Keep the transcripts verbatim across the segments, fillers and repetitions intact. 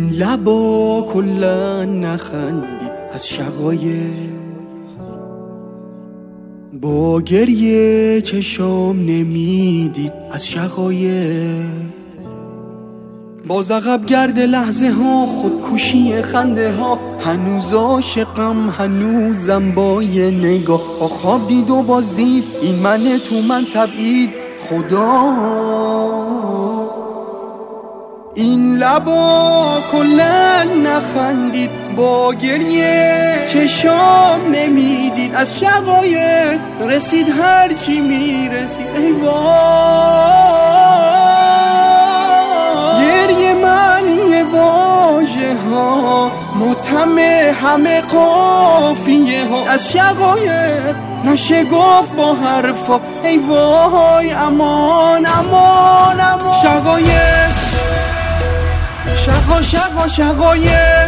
این لبا کلا نخندید از شقایق، با گریه چشام نمیدید از شقایق، باز عقب گرد لحظه ها، خودکشی خنده ها، هنوز عاشقم هنوزم با یه نگاه، با خواب دید و باز دید این من تو من تبعید خدا. این لبا کلا نخندید، با گریه چشام نمیدید از شقایق، رسید هرچی میرسید ای وای. گریه معنی واژه ها، متهم همه قافیه ها، از شقایق نشه گفت با حرفا ای وای. امان امان امان شقایق، شقا شقا شقایق،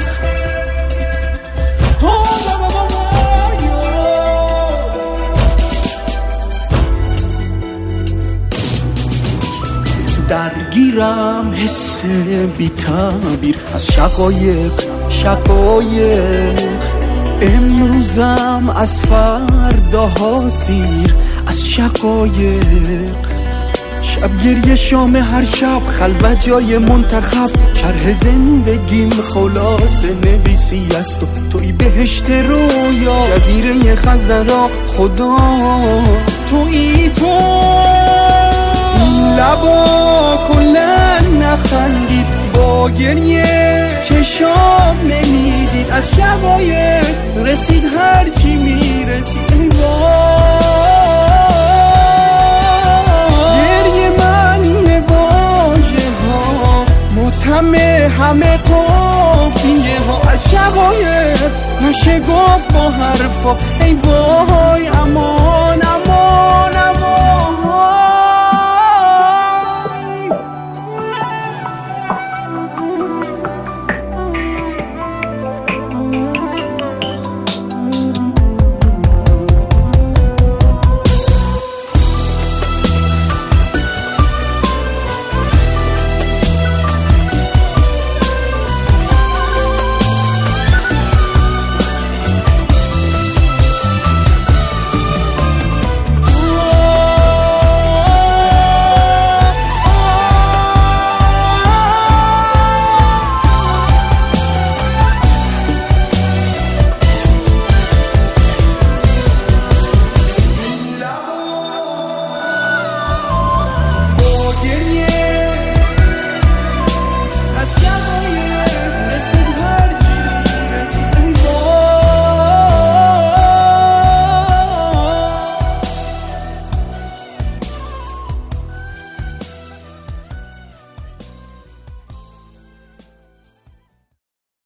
درگیرم حس بی تعبیر از شقایق شقایق، امروزم از فرداها سیر از شقایق، شب گریه شام هر شب خلوت جای منتخب، شرح زندگیم خلاصه نویسی است و توی بهشت رویا، جزیره خزرا خدا توی تو. این لبا کلا نخندید، با گریه چشام نمیدید از شقایق، رسید هرچی میرسید ای وای. همه همه قافیه ها از شقایق، نشه گفت با حرفا ای وای. اما